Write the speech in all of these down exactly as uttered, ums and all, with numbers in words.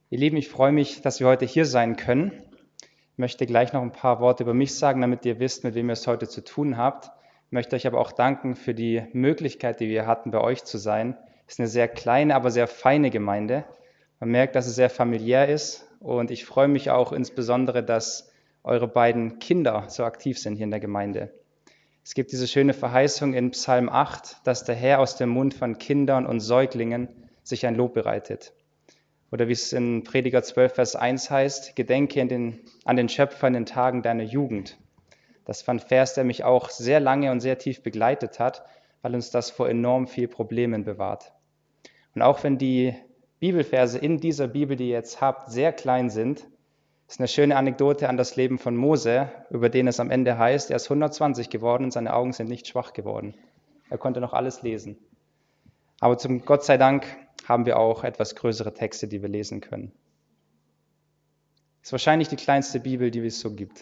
Ihr Lieben, ich freue mich, dass wir heute hier sein können. Ich möchte gleich noch ein paar Worte über mich sagen, damit ihr wisst, mit wem ihr es heute zu tun habt. Ich möchte euch aber auch danken für die Möglichkeit, die wir hatten, bei euch zu sein. Es ist eine sehr kleine, aber sehr feine Gemeinde. Man merkt, dass es sehr familiär ist und ich freue mich auch insbesondere, dass eure beiden Kinder so aktiv sind hier in der Gemeinde. Es gibt diese schöne Verheißung in Psalm acht, dass der Herr aus dem Mund von Kindern und Säuglingen sich ein Lob bereitet. Oder wie es in Prediger zwölf, Vers eins heißt, gedenke in den, an den Schöpfer in den Tagen deiner Jugend. Das war ein Vers, der mich auch sehr lange und sehr tief begleitet hat, weil uns das vor enorm viel Problemen bewahrt. Und auch wenn die Bibelverse in dieser Bibel, die ihr jetzt habt, sehr klein sind, ist eine schöne Anekdote an das Leben von Mose, über den es am Ende heißt, er ist hundertzwanzig geworden und seine Augen sind nicht schwach geworden. Er konnte noch alles lesen. Aber zum Gott sei Dank haben wir auch etwas größere Texte, die wir lesen können. Ist wahrscheinlich die kleinste Bibel, die es so gibt.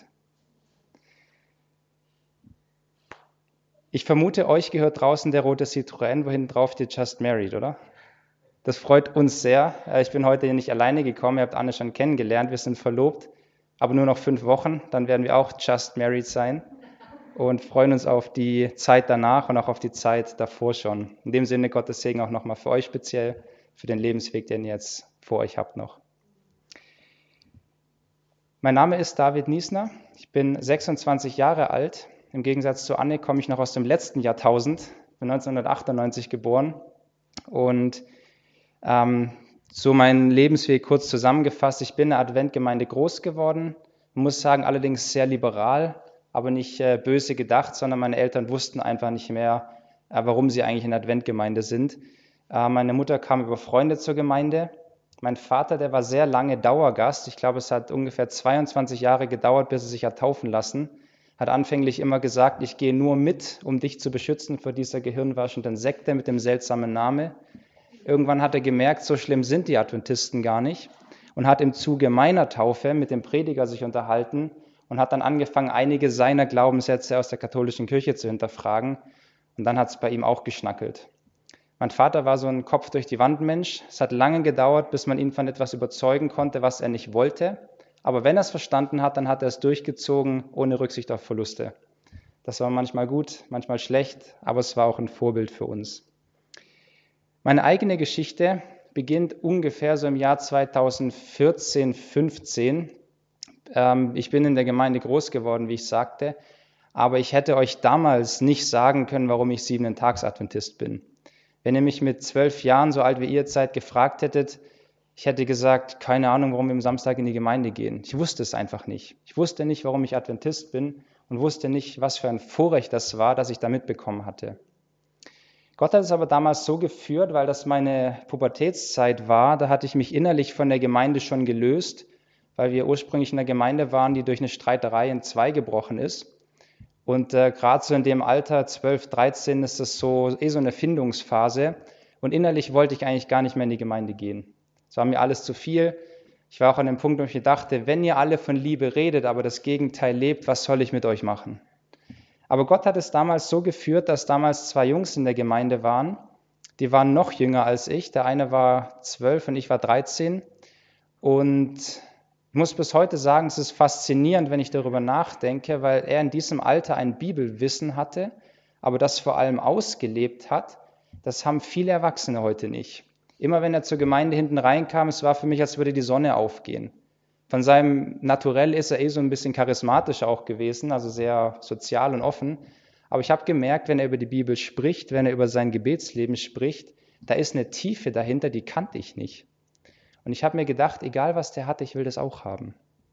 Ich vermute, euch gehört draußen der rote Citroën, wo hinten drauf steht Just Married, oder? Das freut uns sehr. Ich bin heute nicht alleine gekommen, ihr habt Anne schon kennengelernt, wir sind verlobt, aber nur noch fünf Wochen, dann werden wir auch Just Married sein und freuen uns auf die Zeit danach und auch auf die Zeit davor schon. In dem Sinne Gottes Segen auch nochmal für euch speziell, für den Lebensweg, den ihr jetzt vor euch habt noch. Mein Name ist David Niesner, ich bin sechsundzwanzig Jahre alt. Im Gegensatz zu Anne komme ich noch aus dem letzten Jahrtausend, bin neunzehnhundertachtundneunzig geboren und ähm, so mein Lebensweg kurz zusammengefasst. Ich bin in der Adventgemeinde groß geworden, muss sagen allerdings sehr liberal, aber nicht äh, böse gedacht, sondern meine Eltern wussten einfach nicht mehr, äh, warum sie eigentlich in der Adventgemeinde sind. Äh, meine Mutter kam über Freunde zur Gemeinde. Mein Vater, der war sehr lange Dauergast. Ich glaube, es hat ungefähr zweiundzwanzig Jahre gedauert, bis er sich hat taufen lassen. Hat anfänglich immer gesagt, ich gehe nur mit, um dich zu beschützen vor dieser gehirnwaschenden Sekte mit dem seltsamen Namen. Irgendwann hat er gemerkt, so schlimm sind die Adventisten gar nicht und hat im Zuge meiner Taufe mit dem Prediger sich unterhalten und hat dann angefangen, einige seiner Glaubenssätze aus der katholischen Kirche zu hinterfragen. Und dann hat es bei ihm auch geschnackelt. Mein Vater war so ein Kopf-durch-die-Wand-Mensch. Es hat lange gedauert, bis man ihn von etwas überzeugen konnte, was er nicht wollte. Aber wenn er es verstanden hat, dann hat er es durchgezogen, ohne Rücksicht auf Verluste. Das war manchmal gut, manchmal schlecht, aber es war auch ein Vorbild für uns. Meine eigene Geschichte beginnt ungefähr so im Jahr zweitausendvierzehn, fünfzehn. Ähm, ich bin in der Gemeinde groß geworden, wie ich sagte, aber ich hätte euch damals nicht sagen können, warum ich Siebenten-Tags-Adventist bin. Wenn ihr mich mit zwölf Jahren, so alt wie ihr seid, gefragt hättet, ich hätte gesagt, keine Ahnung, warum wir am Samstag in die Gemeinde gehen. Ich wusste es einfach nicht. Ich wusste nicht, warum ich Adventist bin und wusste nicht, was für ein Vorrecht das war, das ich da mitbekommen hatte. Gott hat es aber damals so geführt, weil das meine Pubertätszeit war, da hatte ich mich innerlich von der Gemeinde schon gelöst, weil wir ursprünglich in einer Gemeinde waren, die durch eine Streiterei in zwei gebrochen ist. Und äh, gerade so in dem Alter, zwölf, dreizehn, ist das so eh so eine Findungsphase. Und innerlich wollte ich eigentlich gar nicht mehr in die Gemeinde gehen. Es war mir alles zu viel. Ich war auch an dem Punkt, wo ich mir dachte, wenn ihr alle von Liebe redet, aber das Gegenteil lebt, was soll ich mit euch machen? Aber Gott hat es damals so geführt, dass damals zwei Jungs in der Gemeinde waren. Die waren noch jünger als ich. Der eine war zwölf und ich war dreizehn. Und ich muss bis heute sagen, es ist faszinierend, wenn ich darüber nachdenke, weil er in diesem Alter ein Bibelwissen hatte, aber das vor allem ausgelebt hat. Das haben viele Erwachsene heute nicht. Immer wenn er zur Gemeinde hinten reinkam, es war für mich, als würde die Sonne aufgehen. Von seinem Naturell ist er eh so ein bisschen charismatisch auch gewesen, also sehr sozial und offen. Aber ich habe gemerkt, wenn er über die Bibel spricht, wenn er über sein Gebetsleben spricht, da ist eine Tiefe dahinter, die kannte ich nicht. Und ich habe mir gedacht, egal was der hat, ich will das auch haben.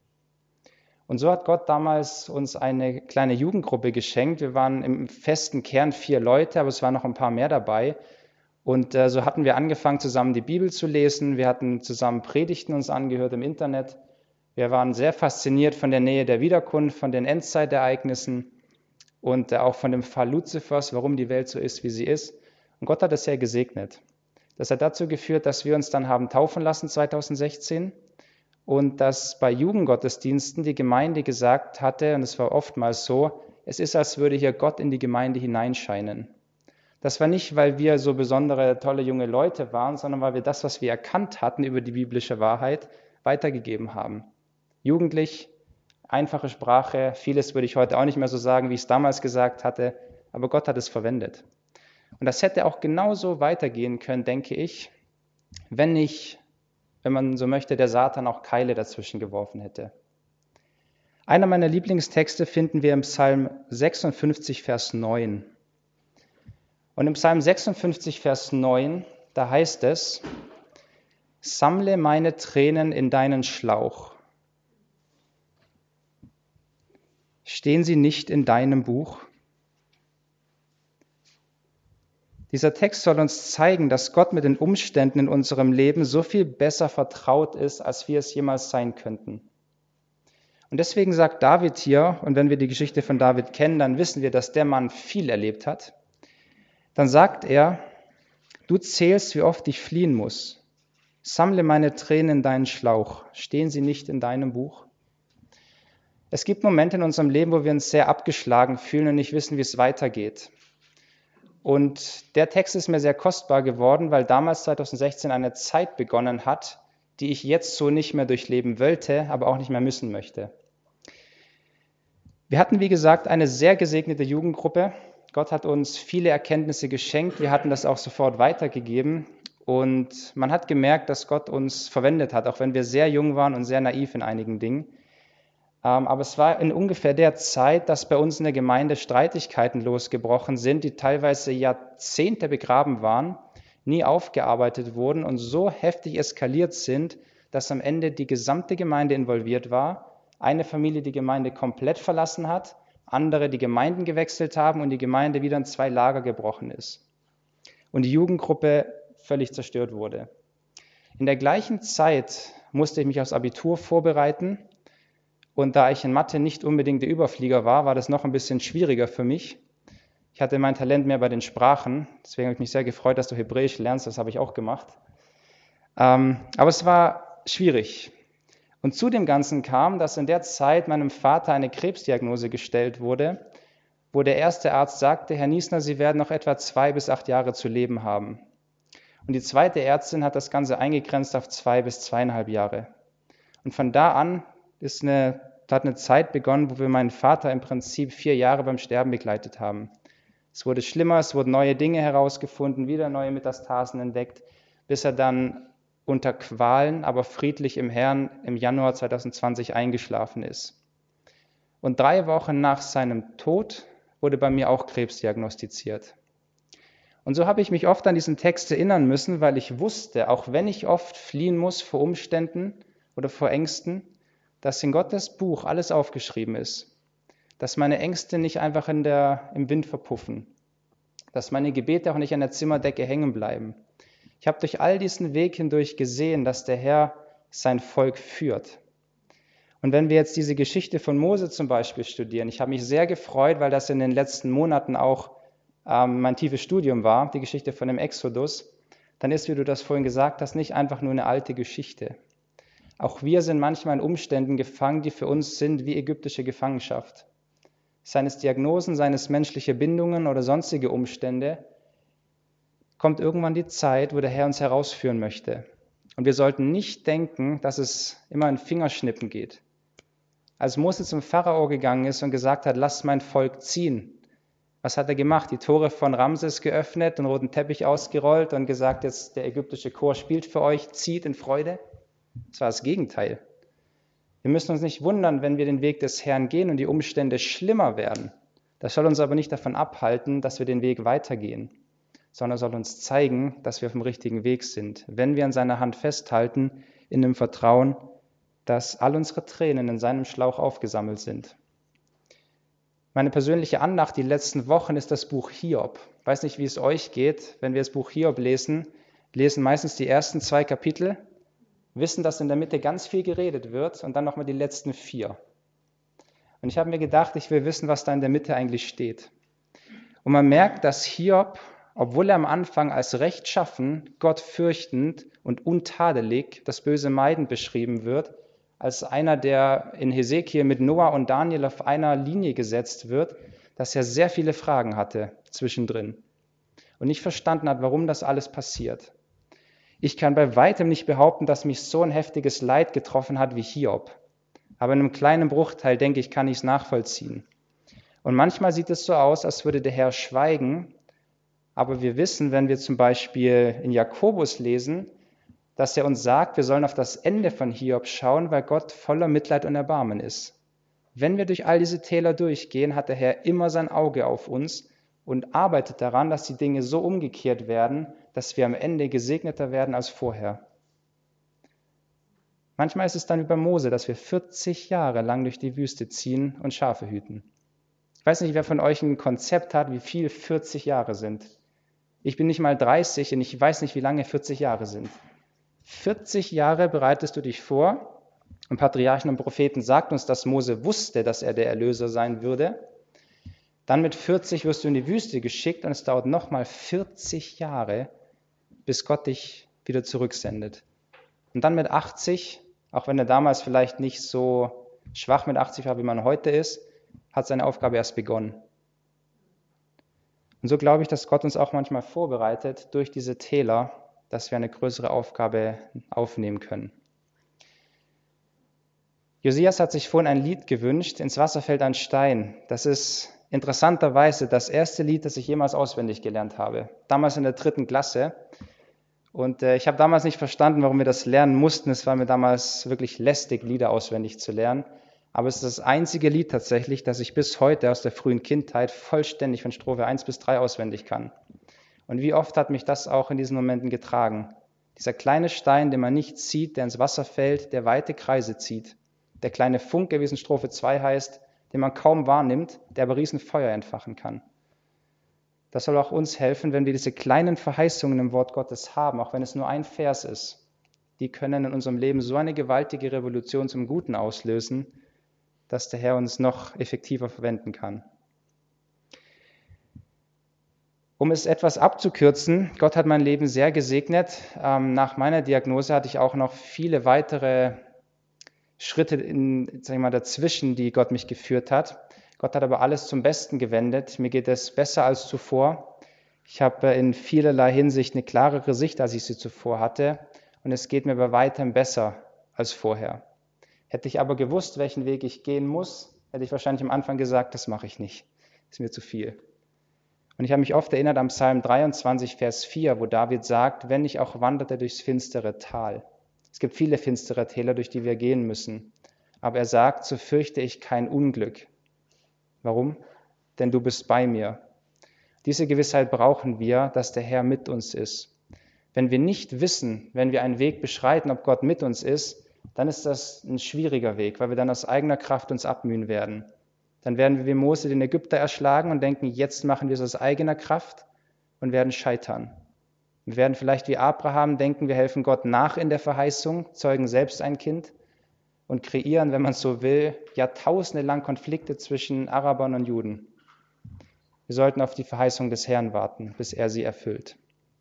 Und so hat Gott damals uns eine kleine Jugendgruppe geschenkt. Wir waren im festen Kern vier Leute, aber es waren noch ein paar mehr dabei. Und äh, so hatten wir angefangen, zusammen die Bibel zu lesen. Wir hatten zusammen Predigten uns angehört im Internet. Wir waren sehr fasziniert von der Nähe der Wiederkunft, von den Endzeitereignissen und äh, auch von dem Fall Luzifers, warum die Welt so ist, wie sie ist. Und Gott hat das sehr gesegnet. Das hat dazu geführt, dass wir uns dann haben taufen lassen zweitausendsechzehn und dass bei Jugendgottesdiensten die Gemeinde gesagt hatte, und es war oftmals so, es ist, als würde hier Gott in die Gemeinde hineinscheinen. Das war nicht, weil wir so besondere, tolle junge Leute waren, sondern weil wir das, was wir erkannt hatten über die biblische Wahrheit, weitergegeben haben. Jugendlich, einfache Sprache, vieles würde ich heute auch nicht mehr so sagen, wie ich es damals gesagt hatte, aber Gott hat es verwendet. Und das hätte auch genauso weitergehen können, denke ich, wenn nicht, wenn man so möchte, der Satan auch Keile dazwischen geworfen hätte. Einer meiner Lieblingstexte finden wir im Psalm sechsundfünfzig, Vers neun. Und im Psalm sechsundfünfzig, Vers neun, da heißt es, sammle meine Tränen in deinen Schlauch. Stehen sie nicht in deinem Buch? Dieser Text soll uns zeigen, dass Gott mit den Umständen in unserem Leben so viel besser vertraut ist, als wir es jemals sein könnten. Und deswegen sagt David hier, und wenn wir die Geschichte von David kennen, dann wissen wir, dass der Mann viel erlebt hat. Dann sagt er, du zählst, wie oft ich fliehen muss. Sammle meine Tränen in deinen Schlauch. Stehen sie nicht in deinem Buch? Es gibt Momente in unserem Leben, wo wir uns sehr abgeschlagen fühlen und nicht wissen, wie es weitergeht. Und der Text ist mir sehr kostbar geworden, weil damals zwanzig sechzehn eine Zeit begonnen hat, die ich jetzt so nicht mehr durchleben wollte, aber auch nicht mehr müssen möchte. Wir hatten, wie gesagt, eine sehr gesegnete Jugendgruppe. Gott hat uns viele Erkenntnisse geschenkt. Wir hatten das auch sofort weitergegeben. Und man hat gemerkt, dass Gott uns verwendet hat, auch wenn wir sehr jung waren und sehr naiv in einigen Dingen. Aber es war in ungefähr der Zeit, dass bei uns in der Gemeinde Streitigkeiten losgebrochen sind, die teilweise Jahrzehnte begraben waren, nie aufgearbeitet wurden und so heftig eskaliert sind, dass am Ende die gesamte Gemeinde involviert war, eine Familie die Gemeinde komplett verlassen hat, andere die Gemeinden gewechselt haben und die Gemeinde wieder in zwei Lager gebrochen ist. Und die Jugendgruppe völlig zerstört wurde. In der gleichen Zeit musste ich mich aufs Abitur vorbereiten. Und da ich in Mathe nicht unbedingt der Überflieger war, war das noch ein bisschen schwieriger für mich. Ich hatte mein Talent mehr bei den Sprachen, deswegen habe ich mich sehr gefreut, dass du Hebräisch lernst, das habe ich auch gemacht. Ähm, aber es war schwierig. Und zu dem Ganzen kam, dass in der Zeit meinem Vater eine Krebsdiagnose gestellt wurde, wo der erste Arzt sagte, Herr Niesner, Sie werden noch etwa zwei bis acht Jahre zu leben haben. Und die zweite Ärztin hat das Ganze eingegrenzt auf zwei bis zweieinhalb Jahre. Und von da an ist eine, hat eine Zeit begonnen, wo wir meinen Vater im Prinzip vier Jahre beim Sterben begleitet haben. Es wurde schlimmer, es wurden neue Dinge herausgefunden, wieder neue Metastasen entdeckt, bis er dann unter Qualen, aber friedlich im Herrn im Januar zwanzig zwanzig eingeschlafen ist. Und drei Wochen nach seinem Tod wurde bei mir auch Krebs diagnostiziert. Und so habe ich mich oft an diesen Text erinnern müssen, weil ich wusste, auch wenn ich oft fliehen muss vor Umständen oder vor Ängsten, dass in Gottes Buch alles aufgeschrieben ist, dass meine Ängste nicht einfach in der, im Wind verpuffen, dass meine Gebete auch nicht an der Zimmerdecke hängen bleiben. Ich habe durch all diesen Weg hindurch gesehen, dass der Herr sein Volk führt. Und wenn wir jetzt diese Geschichte von Mose zum Beispiel studieren, ich habe mich sehr gefreut, weil das in den letzten Monaten auch ähm, mein tiefes Studium war, die Geschichte von dem Exodus, dann ist, wie du das vorhin gesagt hast, nicht einfach nur eine alte Geschichte. Auch wir sind manchmal in Umständen gefangen, die für uns sind wie ägyptische Gefangenschaft. Seien es Diagnosen, seien es menschliche Bindungen oder sonstige Umstände, kommt irgendwann die Zeit, wo der Herr uns herausführen möchte. Und wir sollten nicht denken, dass es immer in Fingerschnippen geht. Als Mose zum Pharao gegangen ist und gesagt hat, lasst mein Volk ziehen, was hat er gemacht? Die Tore von Ramses geöffnet, den roten Teppich ausgerollt und gesagt, jetzt der ägyptische Chor spielt für euch, zieht in Freude. Das war das Gegenteil. Wir müssen uns nicht wundern, wenn wir den Weg des Herrn gehen und die Umstände schlimmer werden. Das soll uns aber nicht davon abhalten, dass wir den Weg weitergehen, sondern soll uns zeigen, dass wir auf dem richtigen Weg sind, wenn wir an seiner Hand festhalten, in dem Vertrauen, dass all unsere Tränen in seinem Schlauch aufgesammelt sind. Meine persönliche Andacht die letzten Wochen ist das Buch Hiob. Ich weiß nicht, wie es euch geht, wenn wir das Buch Hiob lesen, lesen meistens die ersten zwei Kapitel, wissen, dass in der Mitte ganz viel geredet wird und dann nochmal die letzten vier. Und ich habe mir gedacht, ich will wissen, was da in der Mitte eigentlich steht. Und man merkt, dass Hiob, obwohl er am Anfang als rechtschaffen, Gott fürchtend und untadelig, das Böse meidend beschrieben wird, als einer, der in Hesekiel mit Noah und Daniel auf einer Linie gesetzt wird, dass er sehr viele Fragen hatte zwischendrin. und nicht verstanden hat, warum das alles passiert. Ich kann bei weitem nicht behaupten, dass mich so ein heftiges Leid getroffen hat wie Hiob. Aber in einem kleinen Bruchteil, denke ich, kann ich es nachvollziehen. Und manchmal sieht es so aus, als würde der Herr schweigen. Aber wir wissen, wenn wir zum Beispiel in Jakobus lesen, dass er uns sagt, wir sollen auf das Ende von Hiob schauen, weil Gott voller Mitleid und Erbarmen ist. Wenn wir durch all diese Täler durchgehen, hat der Herr immer sein Auge auf uns und arbeitet daran, dass die Dinge so umgekehrt werden, dass wir am Ende gesegneter werden als vorher. Manchmal ist es dann wie bei Mose, dass wir vierzig Jahre lang durch die Wüste ziehen und Schafe hüten. Ich weiß nicht, wer von euch ein Konzept hat, wie viel vierzig Jahre sind. Ich bin nicht mal dreißig und ich weiß nicht, wie lange vierzig Jahre sind. vierzig Jahre bereitest du dich vor. Und Patriarchen und Propheten sagt uns, dass Mose wusste, dass er der Erlöser sein würde. Dann mit vierzig wirst du in die Wüste geschickt und es dauert nochmal vierzig Jahre, bis Gott dich wieder zurücksendet. Und dann mit achtzig, auch wenn er damals vielleicht nicht so schwach mit achtzig war, wie man heute ist, hat seine Aufgabe erst begonnen. Und so glaube ich, dass Gott uns auch manchmal vorbereitet durch diese Täler, dass wir eine größere Aufgabe aufnehmen können. Josias hat sich vorhin ein Lied gewünscht, ins Wasser fällt ein Stein. Das ist interessanterweise das erste Lied, das ich jemals auswendig gelernt habe. Damals in der dritten Klasse. Und äh, ich habe damals nicht verstanden, warum wir das lernen mussten. Es war mir damals wirklich lästig, Lieder auswendig zu lernen. Aber es ist das einzige Lied tatsächlich, das ich bis heute aus der frühen Kindheit vollständig von Strophe eins bis drei auswendig kann. Und wie oft hat mich das auch in diesen Momenten getragen. Dieser kleine Stein, den man nicht sieht, der ins Wasser fällt, der weite Kreise zieht. Der kleine Funke, wie es in Strophe zwei heißt, den man kaum wahrnimmt, der aber riesen Feuer entfachen kann. Das soll auch uns helfen, wenn wir diese kleinen Verheißungen im Wort Gottes haben, auch wenn es nur ein Vers ist. Die können in unserem Leben so eine gewaltige Revolution zum Guten auslösen, dass der Herr uns noch effektiver verwenden kann. Um es etwas abzukürzen, Gott hat mein Leben sehr gesegnet. Ähm, nach meiner Diagnose hatte ich auch noch viele weitere Schritte in, sag ich mal, dazwischen, die Gott mich geführt hat. Gott hat aber alles zum Besten gewendet. Mir geht es besser als zuvor. Ich habe in vielerlei Hinsicht eine klarere Sicht, als ich sie zuvor hatte. Und es geht mir bei weitem besser als vorher. Hätte ich aber gewusst, welchen Weg ich gehen muss, hätte ich wahrscheinlich am Anfang gesagt, das mache ich nicht. Das ist mir zu viel. Und ich habe mich oft erinnert am Psalm dreiundzwanzig, Vers vier, wo David sagt, wenn ich auch wanderte durchs finstere Tal. Es gibt viele finstere Täler, durch die wir gehen müssen. Aber er sagt, so fürchte ich kein Unglück. Warum? Denn du bist bei mir. Diese Gewissheit brauchen wir, dass der Herr mit uns ist. Wenn wir nicht wissen, wenn wir einen Weg beschreiten, ob Gott mit uns ist, dann ist das ein schwieriger Weg, weil wir dann aus eigener Kraft uns abmühen werden. Dann werden wir wie Mose den Ägypter erschlagen und denken, jetzt machen wir es aus eigener Kraft und werden scheitern. Wir werden vielleicht wie Abraham denken, wir helfen Gott nach in der Verheißung, zeugen selbst ein Kind und kreieren, wenn man so will, jahrtausende lang Konflikte zwischen Arabern und Juden. Wir sollten auf die Verheißung des Herrn warten, bis er sie erfüllt.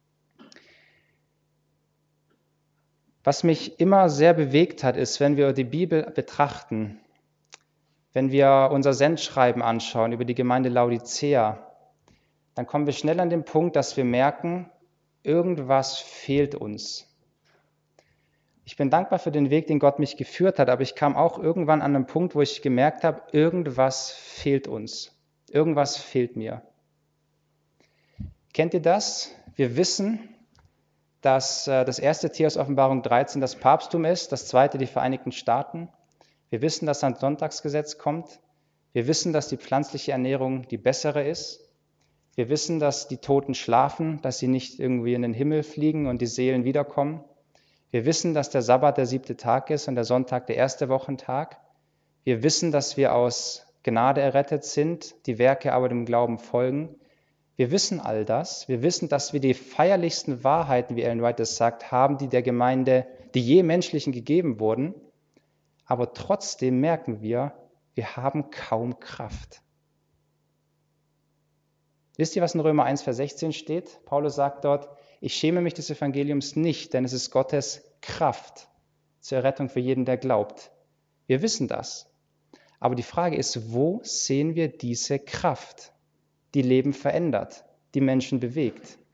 Was mich immer sehr bewegt hat, ist, wenn wir die Bibel betrachten, wenn wir unser Sendschreiben anschauen über die Gemeinde Laodicea, dann kommen wir schnell an den Punkt, dass wir merken, irgendwas fehlt uns. Ich bin dankbar für den Weg, den Gott mich geführt hat, aber ich kam auch irgendwann an einen Punkt, wo ich gemerkt habe, irgendwas fehlt uns. Irgendwas fehlt mir. Kennt ihr das? Wir wissen, dass äh, das erste Tier aus Offenbarung dreizehn das Papsttum ist, das zweite die Vereinigten Staaten. Wir wissen, dass ein Sonntagsgesetz kommt. Wir wissen, dass die pflanzliche Ernährung die bessere ist. Wir wissen, dass die Toten schlafen, dass sie nicht irgendwie in den Himmel fliegen und die Seelen wiederkommen. Wir wissen, dass der Sabbat der siebte Tag ist und der Sonntag der erste Wochentag. Wir wissen, dass wir aus Gnade errettet sind, die Werke aber dem Glauben folgen. Wir wissen all das. Wir wissen, dass wir die feierlichsten Wahrheiten, wie Ellen White es sagt, haben, die der Gemeinde, die je menschlichen gegeben wurden. Aber trotzdem merken wir, wir haben kaum Kraft. Wisst ihr, was in Römer eins, Vers sechzehn steht? Paulus sagt dort, ich schäme mich des Evangeliums nicht, denn es ist Gottes Kraft zur Errettung für jeden, der glaubt. Wir wissen das. Aber die Frage ist, wo sehen wir diese Kraft, die Leben verändert, die Menschen bewegt?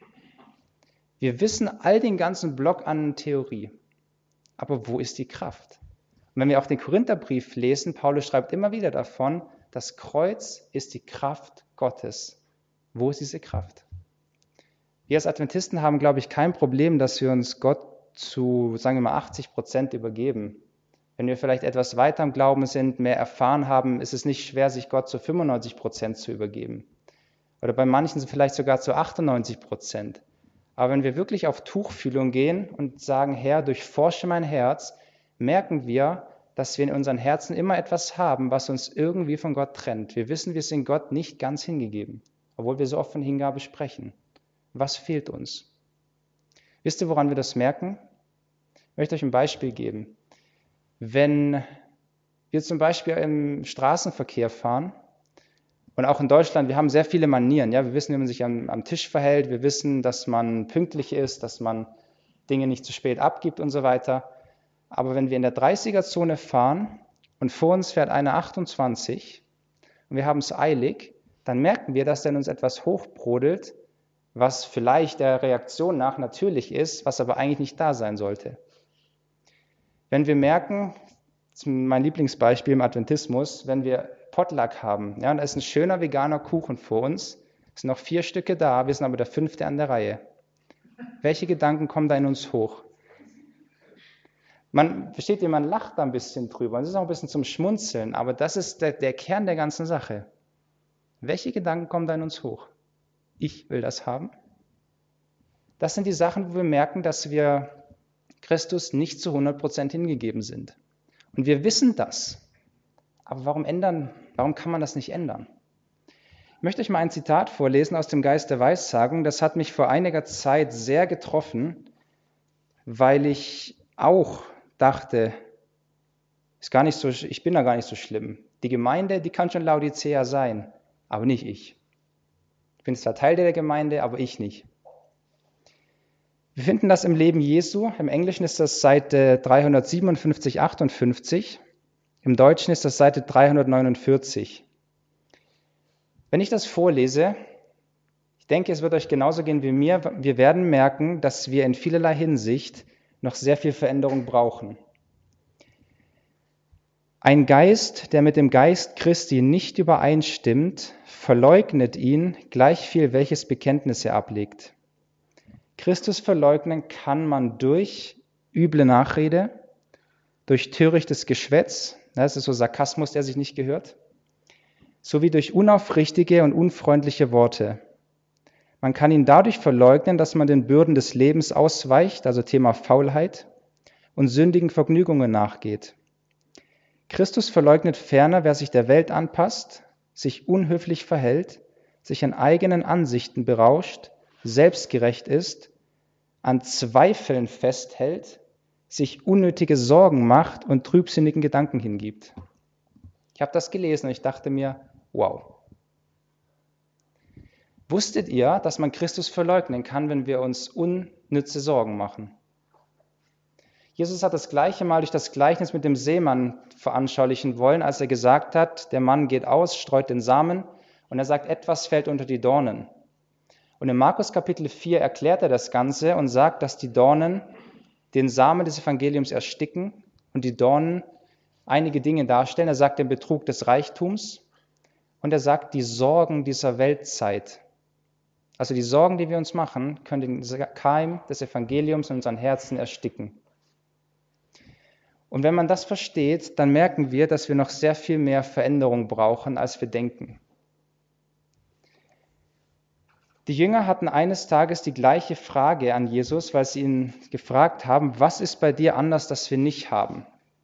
Wir wissen all den ganzen Block an Theorie. Aber wo ist die Kraft? Und wenn wir auch den Korintherbrief lesen, Paulus schreibt immer wieder davon, das Kreuz ist die Kraft Gottes. Wo ist diese Kraft? Wir als Adventisten haben, glaube ich, kein Problem, dass wir uns Gott zu, sagen wir mal, achtzig Prozent übergeben. Wenn wir vielleicht etwas weiter im Glauben sind, mehr erfahren haben, ist es nicht schwer, sich Gott zu fünfundneunzig Prozent zu übergeben. Oder bei manchen vielleicht sogar zu achtundneunzig Prozent. Aber wenn wir wirklich auf Tuchfühlung gehen und sagen, Herr, durchforsche mein Herz, merken wir, dass wir in unseren Herzen immer etwas haben, was uns irgendwie von Gott trennt. Wir wissen, wir sind Gott nicht ganz hingegeben, obwohl wir so oft von Hingabe sprechen. Was fehlt uns? Wisst ihr, woran wir das merken? Ich möchte euch ein Beispiel geben. Wenn wir zum Beispiel im Straßenverkehr fahren, und auch in Deutschland, wir haben sehr viele Manieren. Ja? Wir wissen, wie man sich am, am Tisch verhält. Wir wissen, dass man pünktlich ist, dass man Dinge nicht zu spät abgibt und so weiter. Aber wenn wir in der dreißiger-Zone fahren und vor uns fährt eine achtundzwanzig und wir haben es eilig, dann merken wir, dass da in uns etwas hochbrodelt, was vielleicht der Reaktion nach natürlich ist, was aber eigentlich nicht da sein sollte. Wenn wir merken, das ist mein Lieblingsbeispiel im Adventismus, wenn wir Potluck haben, ja, und da ist ein schöner veganer Kuchen vor uns, es sind noch vier Stücke da, wir sind aber der fünfte an der Reihe. Welche Gedanken kommen da in uns hoch? Man, versteht ihr, man lacht da ein bisschen drüber, und es ist auch ein bisschen zum Schmunzeln, aber das ist der, der Kern der ganzen Sache. Welche Gedanken kommen da in uns hoch? Ich will das haben. Das sind die Sachen, wo wir merken, dass wir Christus nicht zu hundert Prozent hingegeben sind. Und wir wissen das. Aber warum ändern, warum kann man das nicht ändern? Ich möchte euch mal ein Zitat vorlesen aus dem Geist der Weissagung. Das hat mich vor einiger Zeit sehr getroffen, weil ich auch dachte, ist gar nicht so, ich bin da gar nicht so schlimm. Die Gemeinde, die kann schon Laodicea sein, aber nicht ich. Ich bin zwar Teil der Gemeinde, aber ich nicht. Wir finden das im Leben Jesu. Im Englischen ist das Seite dreihundertsiebenundfünfzig, achtundfünfzig. Im Deutschen ist das Seite dreihundertneunundvierzig. Wenn ich das vorlese, ich denke, es wird euch genauso gehen wie mir, wir werden merken, dass wir in vielerlei Hinsicht noch sehr viel Veränderung brauchen. Ein Geist, der mit dem Geist Christi nicht übereinstimmt, verleugnet ihn, gleichviel welches Bekenntnis er ablegt. Christus verleugnen kann man durch üble Nachrede, durch törichtes Geschwätz, das ist so Sarkasmus, der sich nicht gehört, sowie durch unaufrichtige und unfreundliche Worte. Man kann ihn dadurch verleugnen, dass man den Bürden des Lebens ausweicht, also Thema Faulheit, und sündigen Vergnügungen nachgeht. Christus verleugnet ferner, wer sich der Welt anpasst, sich unhöflich verhält, sich an eigenen Ansichten berauscht, selbstgerecht ist, an Zweifeln festhält, sich unnötige Sorgen macht und trübsinnigen Gedanken hingibt. Ich habe das gelesen und ich dachte mir, wow. Wusstet ihr, dass man Christus verleugnen kann, wenn wir uns unnütze Sorgen machen? Jesus hat das gleiche Mal durch das Gleichnis mit dem Seemann veranschaulichen wollen, als er gesagt hat, der Mann geht aus, streut den Samen und er sagt, etwas fällt unter die Dornen. Und in Markus Kapitel vier erklärt er das Ganze und sagt, dass die Dornen den Samen des Evangeliums ersticken und die Dornen einige Dinge darstellen. Er sagt den Betrug des Reichtums und er sagt die Sorgen dieser Weltzeit. Also die Sorgen, die wir uns machen, können den Keim des Evangeliums in unseren Herzen ersticken. Und wenn man das versteht, dann merken wir, dass wir noch sehr viel mehr Veränderung brauchen, als wir denken. Die Jünger hatten eines Tages die gleiche Frage an Jesus, weil sie ihn gefragt haben, was ist bei dir anders, das wir nicht haben?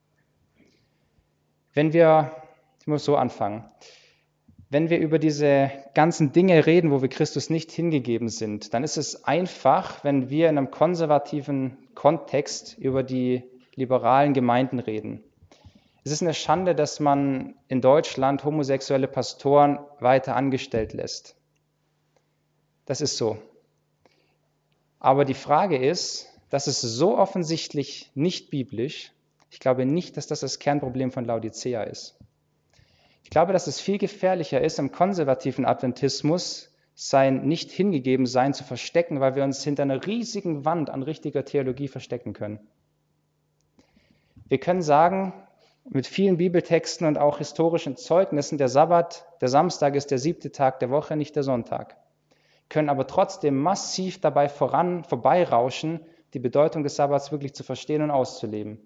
Wenn wir, ich muss so anfangen, wenn wir über diese ganzen Dinge reden, wo wir Christus nicht hingegeben sind, dann ist es einfach, wenn wir in einem konservativen Kontext über die liberalen Gemeinden reden. Es ist eine Schande, dass man in Deutschland homosexuelle Pastoren weiter angestellt lässt. Das ist so. Aber die Frage ist, das ist so offensichtlich nicht biblisch. Ich glaube nicht, dass das das Kernproblem von Laodicea ist. Ich glaube, dass es viel gefährlicher ist, im konservativen Adventismus sein Nicht-Hingegeben-Sein zu verstecken, weil wir uns hinter einer riesigen Wand an richtiger Theologie verstecken können. Wir können sagen, mit vielen Bibeltexten und auch historischen Zeugnissen, der Sabbat, der Samstag ist der siebte Tag der Woche, nicht der Sonntag. Können aber trotzdem massiv dabei voran, vorbeirauschen, die Bedeutung des Sabbats wirklich zu verstehen und auszuleben.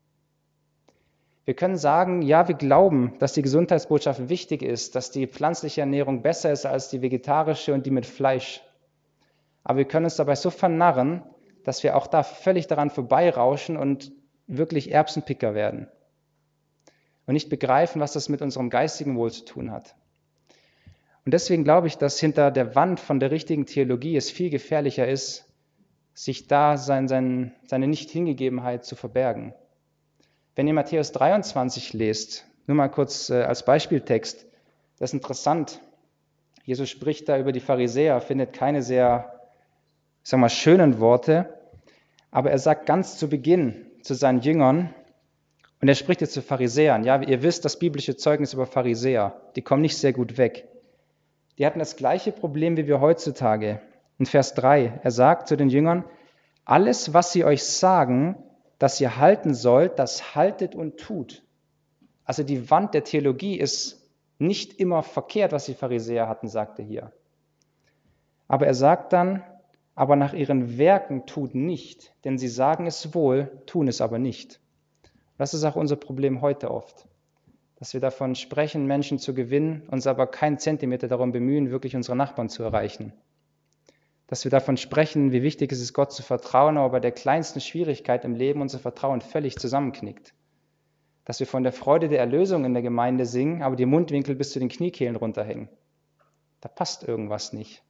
Wir können sagen, ja, wir glauben, dass die Gesundheitsbotschaft wichtig ist, dass die pflanzliche Ernährung besser ist als die vegetarische und die mit Fleisch. Aber wir können uns dabei so vernarren, dass wir auch da völlig daran vorbeirauschen und wirklich Erbsenpicker werden und nicht begreifen, was das mit unserem geistigen Wohl zu tun hat. Und deswegen glaube ich, dass hinter der Wand von der richtigen Theologie es viel gefährlicher ist, sich da sein, sein, seine Nicht-Hingegebenheit zu verbergen. Wenn ihr Matthäus dreiundzwanzig lest, nur mal kurz äh, als Beispieltext, das ist interessant. Jesus spricht da über die Pharisäer, findet keine sehr, ich sag mal, schönen Worte, aber er sagt ganz zu Beginn zu seinen Jüngern, und er spricht jetzt zu Pharisäern, ja, ihr wisst das biblische Zeugnis über Pharisäer, die kommen nicht sehr gut weg. Die hatten das gleiche Problem wie wir heutzutage. In Vers drei, er sagt zu den Jüngern, alles, was sie euch sagen, dass ihr halten sollt, das haltet und tut. Also die Wand der Theologie ist nicht immer verkehrt, was die Pharisäer hatten, sagt er hier. Aber er sagt dann, aber nach ihren Werken tut nicht, denn sie sagen es wohl, tun es aber nicht. Das ist auch unser Problem heute oft, dass wir davon sprechen, Menschen zu gewinnen, uns aber keinen Zentimeter darum bemühen, wirklich unsere Nachbarn zu erreichen. Dass wir davon sprechen, wie wichtig es ist, Gott zu vertrauen, aber bei der kleinsten Schwierigkeit im Leben unser Vertrauen völlig zusammenknickt. Dass wir von der Freude der Erlösung in der Gemeinde singen, aber die Mundwinkel bis zu den Kniekehlen runterhängen. Da passt irgendwas nicht.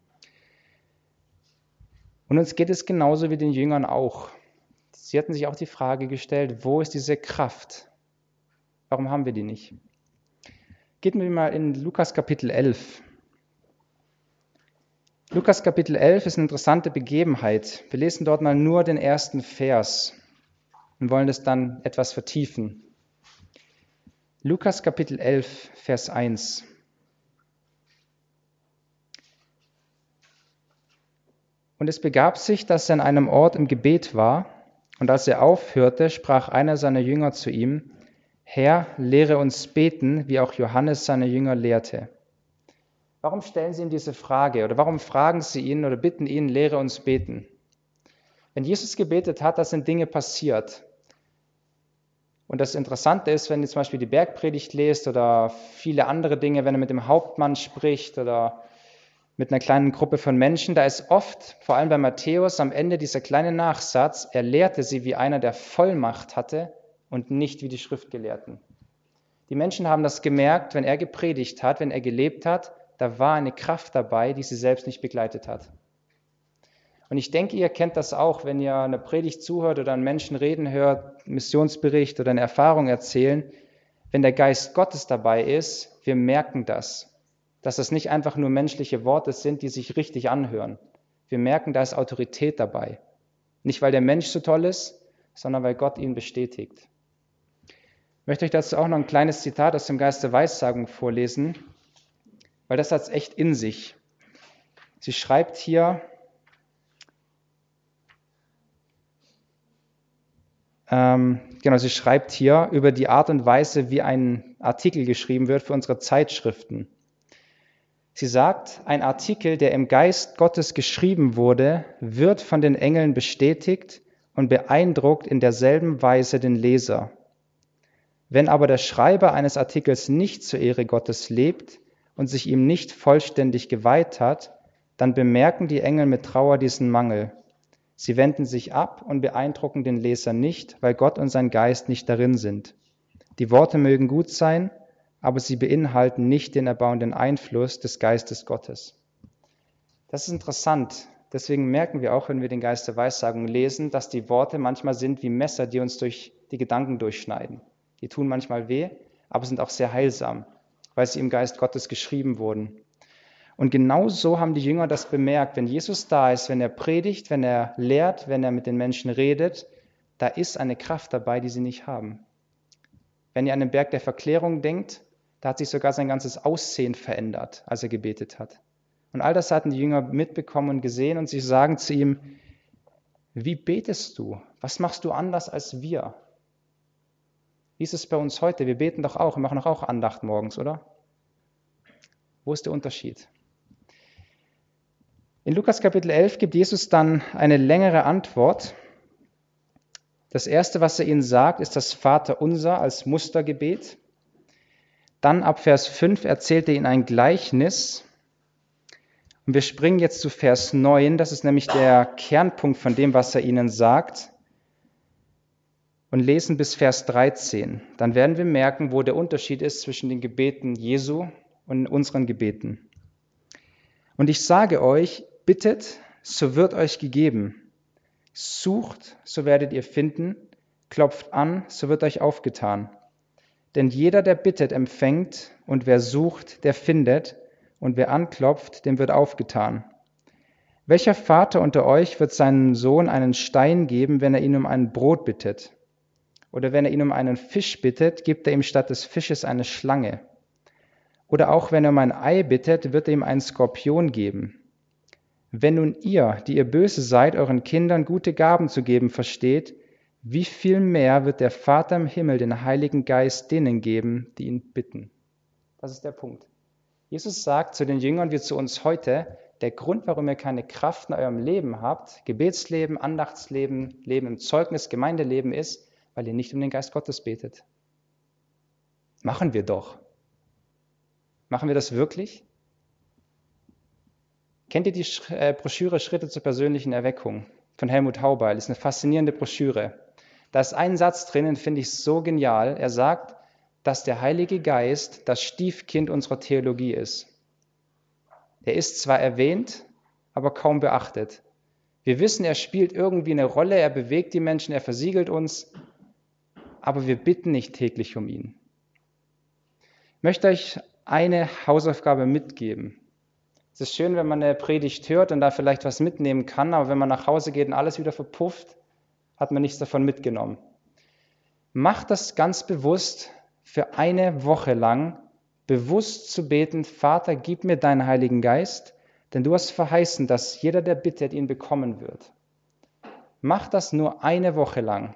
Und uns geht es genauso wie den Jüngern auch. Sie hatten sich auch die Frage gestellt, wo ist diese Kraft? Warum haben wir die nicht? Gehen wir mal in Lukas Kapitel elf. Lukas Kapitel elf ist eine interessante Begebenheit. Wir lesen dort mal nur den ersten Vers und wollen das dann etwas vertiefen. Lukas Kapitel elf, Vers eins. Und es begab sich, dass er an einem Ort im Gebet war, und als er aufhörte, sprach einer seiner Jünger zu ihm, Herr, lehre uns beten, wie auch Johannes seine Jünger lehrte. Warum stellen Sie ihm diese Frage oder warum fragen Sie ihn oder bitten ihn, lehre uns beten? Wenn Jesus gebetet hat, da sind Dinge passiert. Und das Interessante ist, wenn ihr zum Beispiel die Bergpredigt lest oder viele andere Dinge, wenn er mit dem Hauptmann spricht oder mit einer kleinen Gruppe von Menschen, da ist oft, vor allem bei Matthäus, am Ende dieser kleine Nachsatz, er lehrte sie wie einer, der Vollmacht hatte und nicht wie die Schriftgelehrten. Die Menschen haben das gemerkt, wenn er gepredigt hat, wenn er gelebt hat, da war eine Kraft dabei, die sie selbst nicht begleitet hat. Und ich denke, ihr kennt das auch, wenn ihr eine Predigt zuhört oder einen Menschen reden hört, einen Missionsbericht oder eine Erfahrung erzählen. Wenn der Geist Gottes dabei ist, wir merken das, dass das nicht einfach nur menschliche Worte sind, die sich richtig anhören. Wir merken, da ist Autorität dabei. Nicht, weil der Mensch so toll ist, sondern weil Gott ihn bestätigt. Ich möchte euch dazu auch noch ein kleines Zitat aus dem Geist der Weissagung vorlesen, weil das hat es echt in sich. Sie schreibt hier, ähm, genau, sie schreibt hier über die Art und Weise, wie ein Artikel geschrieben wird für unsere Zeitschriften. Sie sagt, ein Artikel, der im Geist Gottes geschrieben wurde, wird von den Engeln bestätigt und beeindruckt in derselben Weise den Leser. Wenn aber der Schreiber eines Artikels nicht zur Ehre Gottes lebt und sich ihm nicht vollständig geweiht hat, dann bemerken die Engel mit Trauer diesen Mangel. Sie wenden sich ab und beeindrucken den Leser nicht, weil Gott und sein Geist nicht darin sind. Die Worte mögen gut sein, aber sie beinhalten nicht den erbauenden Einfluss des Geistes Gottes. Das ist interessant. Deswegen merken wir auch, wenn wir den Geist der Weissagung lesen, dass die Worte manchmal sind wie Messer, die uns durch die Gedanken durchschneiden. Die tun manchmal weh, aber sind auch sehr heilsam, weil sie im Geist Gottes geschrieben wurden. Und genau so haben die Jünger das bemerkt. Wenn Jesus da ist, wenn er predigt, wenn er lehrt, wenn er mit den Menschen redet, da ist eine Kraft dabei, die sie nicht haben. Wenn ihr an den Berg der Verklärung denkt, da hat sich sogar sein ganzes Aussehen verändert, als er gebetet hat. Und all das hatten die Jünger mitbekommen und gesehen und sie sagen zu ihm, wie betest du? Was machst du anders als wir? Wie ist es bei uns heute? Wir beten doch auch, wir machen doch auch Andacht morgens, oder? Wo ist der Unterschied? In Lukas Kapitel elf gibt Jesus dann eine längere Antwort. Das erste, was er ihnen sagt, ist das Vaterunser als Mustergebet. Dann ab Vers fünf erzählt er ihnen ein Gleichnis. Und wir springen jetzt zu Vers neun, das ist nämlich der Kernpunkt von dem, was er ihnen sagt. Und lesen bis Vers dreizehn. Dann werden wir merken, wo der Unterschied ist zwischen den Gebeten Jesu und unseren Gebeten. Und ich sage euch, bittet, so wird euch gegeben. Sucht, so werdet ihr finden. Klopft an, so wird euch aufgetan. Denn jeder, der bittet, empfängt, und wer sucht, der findet, und wer anklopft, dem wird aufgetan. Welcher Vater unter euch wird seinem Sohn einen Stein geben, wenn er ihn um ein Brot bittet? Oder wenn er ihn um einen Fisch bittet, gibt er ihm statt des Fisches eine Schlange? Oder auch wenn er um ein Ei bittet, wird er ihm einen Skorpion geben? Wenn nun ihr, die ihr böse seid, euren Kindern gute Gaben zu geben versteht, wie viel mehr wird der Vater im Himmel den Heiligen Geist denen geben, die ihn bitten? Das ist der Punkt. Jesus sagt zu den Jüngern wie zu uns heute, der Grund, warum ihr keine Kraft in eurem Leben habt, Gebetsleben, Andachtsleben, Leben im Zeugnis, Gemeindeleben ist, weil ihr nicht um den Geist Gottes betet. Machen wir doch. Machen wir das wirklich? Kennt ihr die Broschüre Schritte zur persönlichen Erweckung von Helmut Haubeil? Das ist eine faszinierende Broschüre. Da ist ein Satz drin, den finde ich so genial. Er sagt, dass der Heilige Geist das Stiefkind unserer Theologie ist. Er ist zwar erwähnt, aber kaum beachtet. Wir wissen, er spielt irgendwie eine Rolle, er bewegt die Menschen, er versiegelt uns, aber wir bitten nicht täglich um ihn. Ich möchte euch eine Hausaufgabe mitgeben. Es ist schön, wenn man eine Predigt hört und da vielleicht was mitnehmen kann, aber wenn man nach Hause geht und alles wieder verpufft, hat man nichts davon mitgenommen. Macht das ganz bewusst für eine Woche lang, bewusst zu beten, Vater, gib mir deinen Heiligen Geist, denn du hast verheißen, dass jeder, der bittet, ihn bekommen wird. Macht das nur eine Woche lang.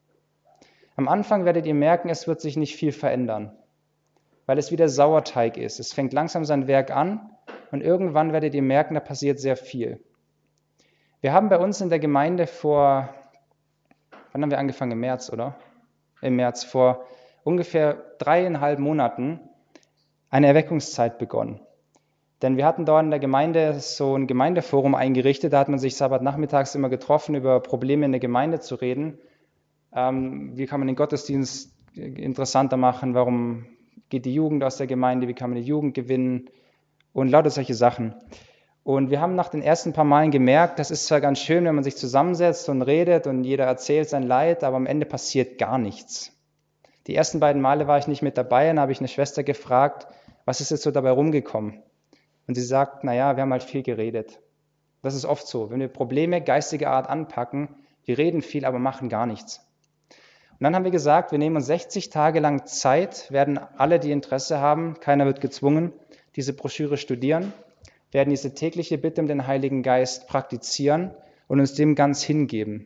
Am Anfang werdet ihr merken, es wird sich nicht viel verändern, weil es wie der Sauerteig ist. Es fängt langsam sein Werk an und irgendwann werdet ihr merken, da passiert sehr viel. Wir haben bei uns in der Gemeinde vor, wann haben wir angefangen? Im März, oder? Im März, vor ungefähr dreieinhalb Monaten eine Erweckungszeit begonnen. Denn wir hatten dort in der Gemeinde so ein Gemeindeforum eingerichtet, da hat man sich Sabbatnachmittags immer getroffen, über Probleme in der Gemeinde zu reden. Ähm, wie kann man den Gottesdienst interessanter machen? Warum geht die Jugend aus der Gemeinde? Wie kann man die Jugend gewinnen? Und lauter solche Sachen. Und wir haben nach den ersten paar Malen gemerkt, das ist zwar ganz schön, wenn man sich zusammensetzt und redet und jeder erzählt sein Leid, aber am Ende passiert gar nichts. Die ersten beiden Male war ich nicht mit dabei, dann habe ich eine Schwester gefragt, was ist jetzt so dabei rumgekommen? Und sie sagt, naja, wir haben halt viel geredet. Das ist oft so, wenn wir Probleme geistiger Art anpacken, wir reden viel, aber machen gar nichts. Und dann haben wir gesagt, wir nehmen uns sechzig Tage lang Zeit, werden alle, die Interesse haben, keiner wird gezwungen, diese Broschüre studieren, werden diese tägliche Bitte um den Heiligen Geist praktizieren und uns dem ganz hingeben.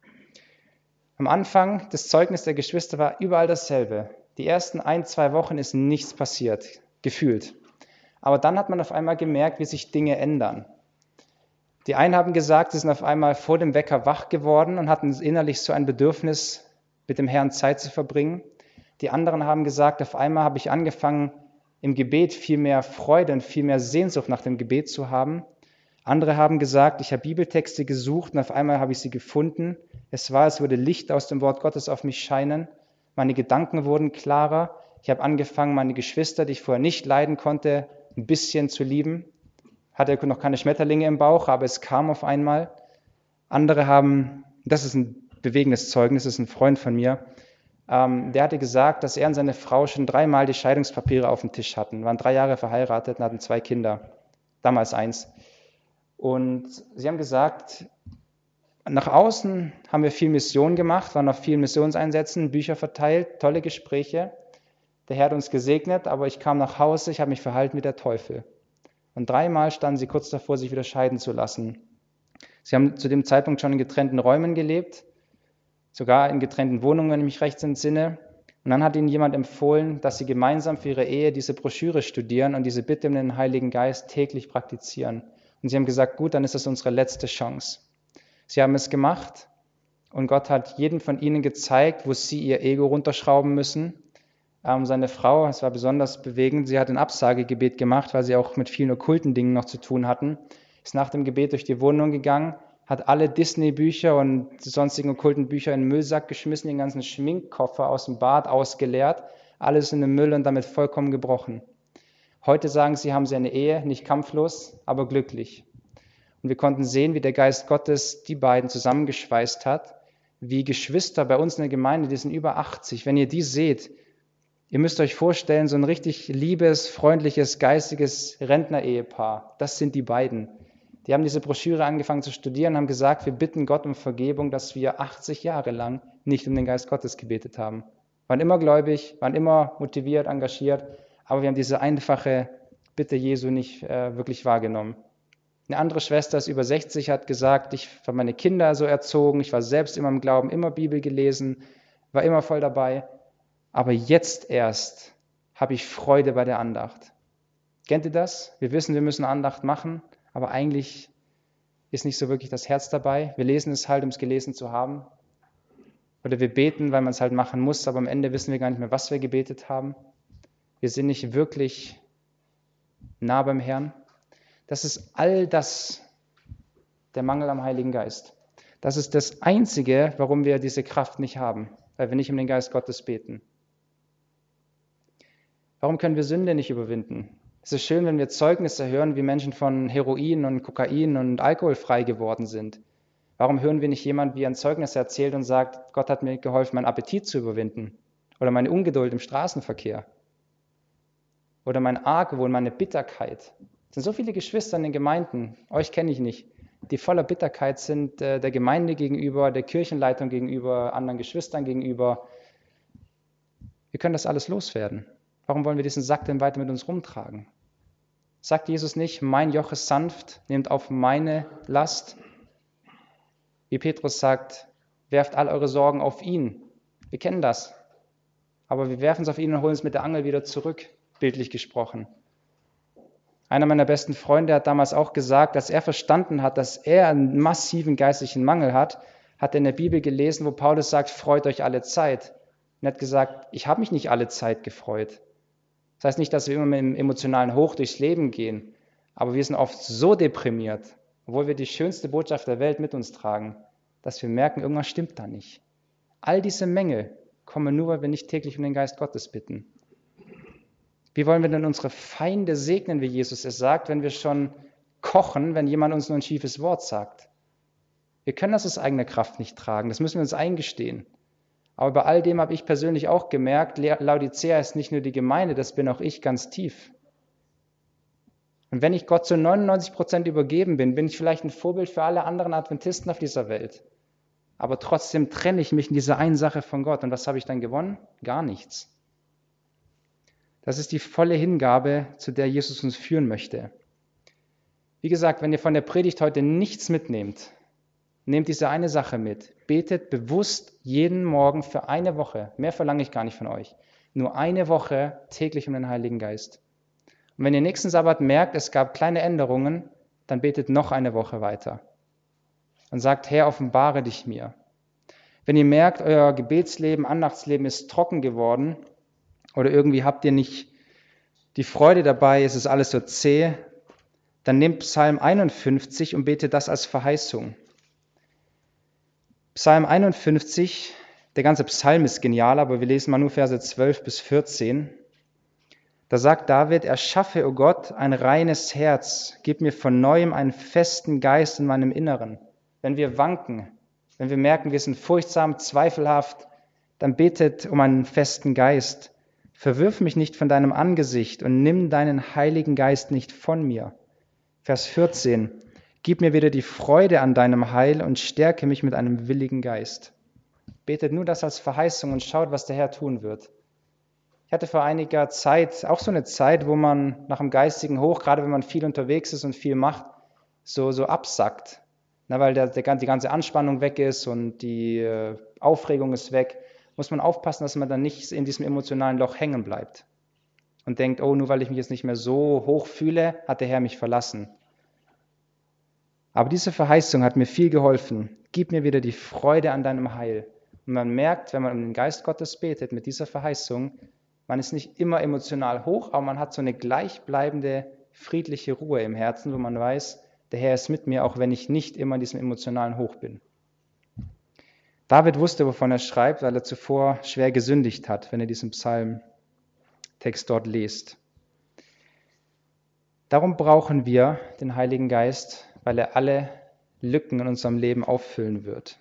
Am Anfang, das Zeugnis der Geschwister war überall dasselbe. Die ersten ein, zwei Wochen ist nichts passiert, gefühlt. Aber dann hat man auf einmal gemerkt, wie sich Dinge ändern. Die einen haben gesagt, sie sind auf einmal vor dem Wecker wach geworden und hatten innerlich so ein Bedürfnis, mit dem Herrn Zeit zu verbringen. Die anderen haben gesagt, auf einmal habe ich angefangen, im Gebet viel mehr Freude und viel mehr Sehnsucht nach dem Gebet zu haben. Andere haben gesagt, ich habe Bibeltexte gesucht und auf einmal habe ich sie gefunden. Es war, als würde Licht aus dem Wort Gottes auf mich scheinen. Meine Gedanken wurden klarer. Ich habe angefangen, meine Geschwister, die ich vorher nicht leiden konnte, ein bisschen zu lieben. Hatte noch keine Schmetterlinge im Bauch, aber es kam auf einmal. Andere haben, das ist ein bewegendes Zeugnis, das ist ein Freund von mir, ähm, der hatte gesagt, dass er und seine Frau schon dreimal die Scheidungspapiere auf dem Tisch hatten, waren drei Jahre verheiratet und hatten zwei Kinder, damals eins. Und sie haben gesagt, nach außen haben wir viel Mission gemacht, waren auf vielen Missionseinsätzen, Bücher verteilt, tolle Gespräche. Der Herr hat uns gesegnet, aber ich kam nach Hause, ich habe mich verhalten wie der Teufel. Und dreimal standen sie kurz davor, sich wieder scheiden zu lassen. Sie haben zu dem Zeitpunkt schon in getrennten Räumen gelebt, sogar in getrennten Wohnungen, wenn ich mich recht entsinne. Und dann hat ihnen jemand empfohlen, dass sie gemeinsam für ihre Ehe diese Broschüre studieren und diese Bitte um den Heiligen Geist täglich praktizieren. Und sie haben gesagt, gut, dann ist das unsere letzte Chance. Sie haben es gemacht und Gott hat jedem von ihnen gezeigt, wo sie ihr Ego runterschrauben müssen. Ähm, seine Frau, es war besonders bewegend, sie hat ein Absagegebet gemacht, weil sie auch mit vielen okkulten Dingen noch zu tun hatten, ist nach dem Gebet durch die Wohnung gegangen, hat alle Disney-Bücher und die sonstigen okkulten Bücher in den Müllsack geschmissen, den ganzen Schminkkoffer aus dem Bad ausgeleert, alles in den Müll und damit vollkommen gebrochen. Heute sagen sie, haben sie eine Ehe, nicht kampflos, aber glücklich. Und wir konnten sehen, wie der Geist Gottes die beiden zusammengeschweißt hat, wie Geschwister bei uns in der Gemeinde, die sind über achtzig. Wenn ihr die seht, ihr müsst euch vorstellen, so ein richtig liebes, freundliches, geistiges Rentner-Ehepaar, das sind die beiden. Die haben diese Broschüre angefangen zu studieren und haben gesagt, wir bitten Gott um Vergebung, dass wir achtzig Jahre lang nicht um den Geist Gottes gebetet haben. Waren immer gläubig, waren immer motiviert, engagiert, aber wir haben diese einfache Bitte Jesu nicht äh, wirklich wahrgenommen. Eine andere Schwester ist über sechzig, hat gesagt, ich habe meine Kinder so erzogen, ich war selbst immer im Glauben, immer Bibel gelesen, war immer voll dabei, aber jetzt erst habe ich Freude bei der Andacht. Kennt ihr das? Wir wissen, wir müssen Andacht machen, aber eigentlich ist nicht so wirklich das Herz dabei. Wir lesen es halt, um es gelesen zu haben. Oder wir beten, weil man es halt machen muss, aber am Ende wissen wir gar nicht mehr, was wir gebetet haben. Wir sind nicht wirklich nah beim Herrn. Das ist all das, der Mangel am Heiligen Geist. Das ist das Einzige, warum wir diese Kraft nicht haben, weil wir nicht um den Geist Gottes beten. Warum können wir Sünde nicht überwinden? Es ist schön, wenn wir Zeugnisse hören, wie Menschen von Heroin und Kokain und Alkohol frei geworden sind. Warum hören wir nicht jemand, wie ein Zeugnis erzählt und sagt, Gott hat mir geholfen, meinen Appetit zu überwinden oder meine Ungeduld im Straßenverkehr oder mein Argwohn, meine Bitterkeit. Es sind so viele Geschwister in den Gemeinden, euch kenne ich nicht, die voller Bitterkeit sind äh, der Gemeinde gegenüber, der Kirchenleitung gegenüber, anderen Geschwistern gegenüber. Wir können das alles loswerden. Warum wollen wir diesen Sack denn weiter mit uns rumtragen? Sagt Jesus nicht, mein Joch ist sanft, nehmt auf meine Last. Wie Petrus sagt, werft all eure Sorgen auf ihn. Wir kennen das. Aber wir werfen es auf ihn und holen es mit der Angel wieder zurück, bildlich gesprochen. Einer meiner besten Freunde hat damals auch gesagt, dass er verstanden hat, dass er einen massiven geistlichen Mangel hat, hat er in der Bibel gelesen, wo Paulus sagt, freut euch alle Zeit. Und er hat gesagt, ich habe mich nicht alle Zeit gefreut. Das heißt nicht, dass wir immer mit einem emotionalen Hoch durchs Leben gehen, aber wir sind oft so deprimiert, obwohl wir die schönste Botschaft der Welt mit uns tragen, dass wir merken, irgendwas stimmt da nicht. All diese Mängel kommen nur, weil wir nicht täglich um den Geist Gottes bitten. Wie wollen wir denn unsere Feinde segnen, wie Jesus es sagt, wenn wir schon kochen, wenn jemand uns nur ein schiefes Wort sagt? Wir können das aus eigener Kraft nicht tragen, das müssen wir uns eingestehen. Aber bei all dem habe ich persönlich auch gemerkt, Laodicea ist nicht nur die Gemeinde, das bin auch ich ganz tief. Und wenn ich Gott zu neunundneunzig Prozent übergeben bin, bin ich vielleicht ein Vorbild für alle anderen Adventisten auf dieser Welt. Aber trotzdem trenne ich mich in dieser einen Sache von Gott. Und was habe ich dann gewonnen? Gar nichts. Das ist die volle Hingabe, zu der Jesus uns führen möchte. Wie gesagt, wenn ihr von der Predigt heute nichts mitnehmt, nehmt diese eine Sache mit. Betet bewusst jeden Morgen für eine Woche. Mehr verlange ich gar nicht von euch. Nur eine Woche täglich um den Heiligen Geist. Und wenn ihr nächsten Sabbat merkt, es gab kleine Änderungen, dann betet noch eine Woche weiter. Und sagt, Herr, offenbare dich mir. Wenn ihr merkt, euer Gebetsleben, Andachtsleben ist trocken geworden oder irgendwie habt ihr nicht die Freude dabei, es ist alles so zäh, dann nehmt Psalm einundfünfzig und betet das als Verheißung. Psalm einundfünfzig, der ganze Psalm ist genial, aber wir lesen mal nur Verse zwölf bis vierzehn. Da sagt David, erschaffe, o Gott, ein reines Herz, gib mir von Neuem einen festen Geist in meinem Inneren. Wenn wir wanken, wenn wir merken, wir sind furchtsam, zweifelhaft, dann betet um einen festen Geist. Verwirf mich nicht von deinem Angesicht und nimm deinen Heiligen Geist nicht von mir. Vers vierzehn. Gib mir wieder die Freude an deinem Heil und stärke mich mit einem willigen Geist. Betet nur das als Verheißung und schaut, was der Herr tun wird. Ich hatte vor einiger Zeit auch so eine Zeit, wo man nach dem geistigen Hoch, gerade wenn man viel unterwegs ist und viel macht, so, so absackt. Na, weil der, der, die ganze Anspannung weg ist und die äh, Aufregung ist weg, muss man aufpassen, dass man dann nicht in diesem emotionalen Loch hängen bleibt und denkt, oh, nur weil ich mich jetzt nicht mehr so hoch fühle, hat der Herr mich verlassen. Aber diese Verheißung hat mir viel geholfen. Gib mir wieder die Freude an deinem Heil. Und man merkt, wenn man um den Geist Gottes betet, mit dieser Verheißung, man ist nicht immer emotional hoch, aber man hat so eine gleichbleibende, friedliche Ruhe im Herzen, wo man weiß, der Herr ist mit mir, auch wenn ich nicht immer in diesem emotionalen Hoch bin. David wusste, wovon er schreibt, weil er zuvor schwer gesündigt hat, wenn er diesen Psalmtext dort liest. Darum brauchen wir den Heiligen Geist, weil er alle Lücken in unserem Leben auffüllen wird.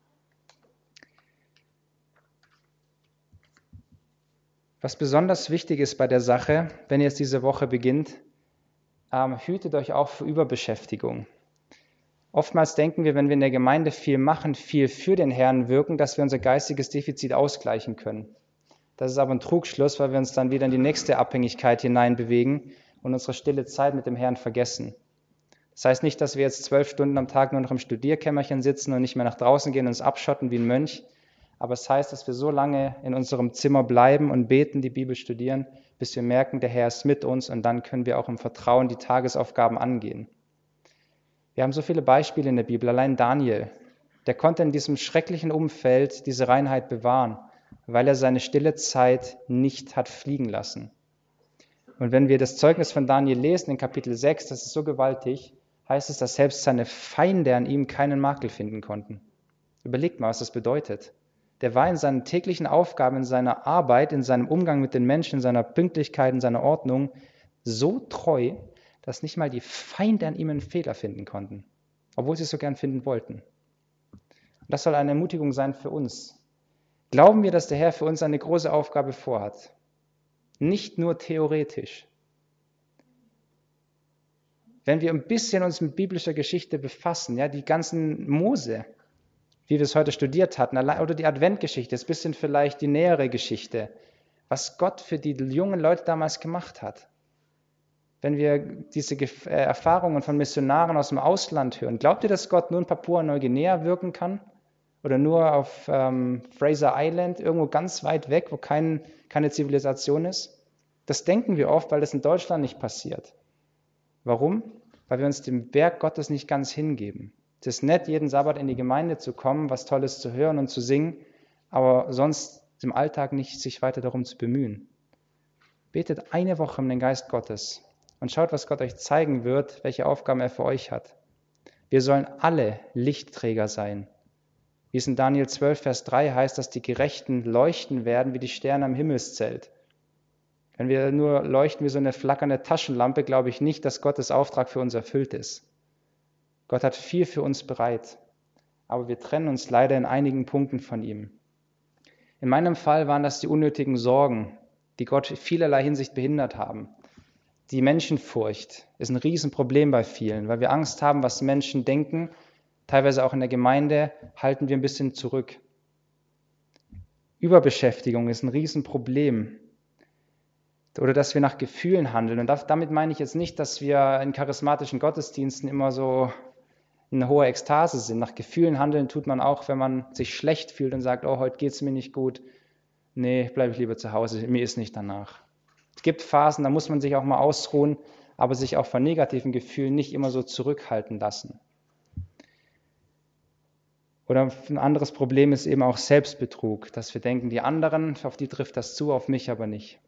Was besonders wichtig ist bei der Sache, wenn ihr es diese Woche beginnt, ähm, hütet euch auch vor Überbeschäftigung. Oftmals denken wir, wenn wir in der Gemeinde viel machen, viel für den Herrn wirken, dass wir unser geistiges Defizit ausgleichen können. Das ist aber ein Trugschluss, weil wir uns dann wieder in die nächste Abhängigkeit hineinbewegen und unsere stille Zeit mit dem Herrn vergessen. Das heißt nicht, dass wir jetzt zwölf Stunden am Tag nur noch im Studierkämmerchen sitzen und nicht mehr nach draußen gehen und uns abschotten wie ein Mönch. Aber es heißt, dass wir so lange in unserem Zimmer bleiben und beten, die Bibel studieren, bis wir merken, der Herr ist mit uns und dann können wir auch im Vertrauen die Tagesaufgaben angehen. Wir haben so viele Beispiele in der Bibel. Allein Daniel, der konnte in diesem schrecklichen Umfeld diese Reinheit bewahren, weil er seine stille Zeit nicht hat fliegen lassen. Und wenn wir das Zeugnis von Daniel lesen in Kapitel sechs, das ist so gewaltig, heißt es, dass selbst seine Feinde an ihm keinen Makel finden konnten. Überlegt mal, was das bedeutet. Der war in seinen täglichen Aufgaben, in seiner Arbeit, in seinem Umgang mit den Menschen, in seiner Pünktlichkeit, in seiner Ordnung so treu, dass nicht mal die Feinde an ihm einen Fehler finden konnten, obwohl sie es so gern finden wollten. Und das soll eine Ermutigung sein für uns. Glauben wir, dass der Herr für uns eine große Aufgabe vorhat. Nicht nur theoretisch. Wenn wir ein bisschen uns mit biblischer Geschichte befassen, ja, die ganzen Mose, wie wir es heute studiert hatten, oder die Adventgeschichte, ist ein bisschen vielleicht die nähere Geschichte, was Gott für die jungen Leute damals gemacht hat. Wenn wir diese Erfahrungen von Missionaren aus dem Ausland hören, glaubt ihr, dass Gott nur in Papua-Neuguinea wirken kann? Oder nur auf ähm, Fraser Island, irgendwo ganz weit weg, wo kein, keine Zivilisation ist? Das denken wir oft, weil das in Deutschland nicht passiert. Warum? Weil wir uns dem Werk Gottes nicht ganz hingeben. Es ist nett, jeden Sabbat in die Gemeinde zu kommen, was Tolles zu hören und zu singen, aber sonst im Alltag nicht sich weiter darum zu bemühen. Betet eine Woche um den Geist Gottes und schaut, was Gott euch zeigen wird, welche Aufgaben er für euch hat. Wir sollen alle Lichtträger sein. Wie es in Daniel zwölf, Vers drei heißt, dass die Gerechten leuchten werden wie die Sterne am Himmelszelt. Wenn wir nur leuchten wie so eine flackernde Taschenlampe, glaube ich nicht, dass Gottes Auftrag für uns erfüllt ist. Gott hat viel für uns bereit, aber wir trennen uns leider in einigen Punkten von ihm. In meinem Fall waren das die unnötigen Sorgen, die Gott in vielerlei Hinsicht behindert haben. Die Menschenfurcht ist ein Riesenproblem bei vielen, weil wir Angst haben, was Menschen denken. Teilweise auch in der Gemeinde halten wir ein bisschen zurück. Überbeschäftigung ist ein Riesenproblem. Oder dass wir nach Gefühlen handeln. Und damit meine ich jetzt nicht, dass wir in charismatischen Gottesdiensten immer so in hoher Ekstase sind. Nach Gefühlen handeln tut man auch, wenn man sich schlecht fühlt und sagt, oh, heute geht es mir nicht gut. Nee, bleibe ich lieber zu Hause, mir ist nicht danach. Es gibt Phasen, da muss man sich auch mal ausruhen, aber sich auch von negativen Gefühlen nicht immer so zurückhalten lassen. Oder ein anderes Problem ist eben auch Selbstbetrug, dass wir denken, die anderen, auf die trifft das zu, auf mich aber nicht.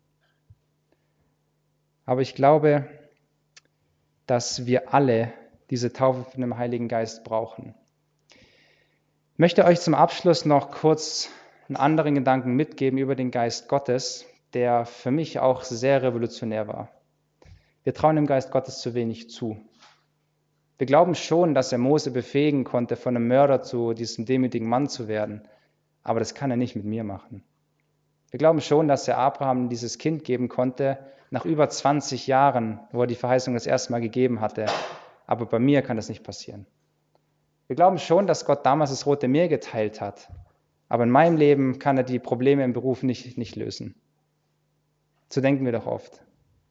Aber ich glaube, dass wir alle diese Taufe von dem Heiligen Geist brauchen. Ich möchte euch zum Abschluss noch kurz einen anderen Gedanken mitgeben über den Geist Gottes, der für mich auch sehr revolutionär war. Wir trauen dem Geist Gottes zu wenig zu. Wir glauben schon, dass er Mose befähigen konnte, von einem Mörder zu diesem demütigen Mann zu werden, aber das kann er nicht mit mir machen. Wir glauben schon, dass er Abraham dieses Kind geben konnte, nach über zwanzig Jahren, wo er die Verheißung das erste Mal gegeben hatte. Aber bei mir kann das nicht passieren. Wir glauben schon, dass Gott damals das Rote Meer geteilt hat. Aber in meinem Leben kann er die Probleme im Beruf nicht, nicht lösen. So denken wir doch oft.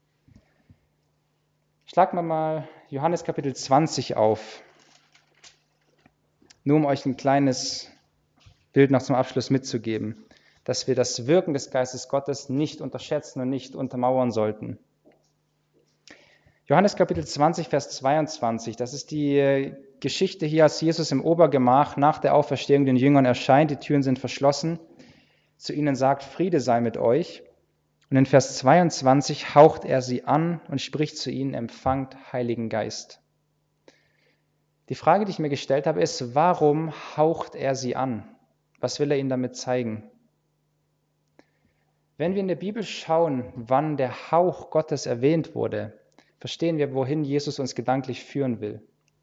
Schlagt mal mal Johannes Kapitel zwanzig auf, nur um euch ein kleines Bild noch zum Abschluss mitzugeben, dass wir das Wirken des Geistes Gottes nicht unterschätzen und nicht untermauern sollten. Johannes Kapitel zwanzig, Vers zweiundzwanzig, das ist die Geschichte hier, als Jesus im Obergemach nach der Auferstehung den Jüngern erscheint, die Türen sind verschlossen, zu ihnen sagt, Friede sei mit euch. Und in Vers zweiundzwanzig haucht er sie an und spricht zu ihnen, empfangt Heiligen Geist. Die Frage, die ich mir gestellt habe, ist, warum haucht er sie an? Was will er ihnen damit zeigen? Wenn wir in der Bibel schauen, wann der Hauch Gottes erwähnt wurde, verstehen wir, wohin Jesus uns gedanklich führen will.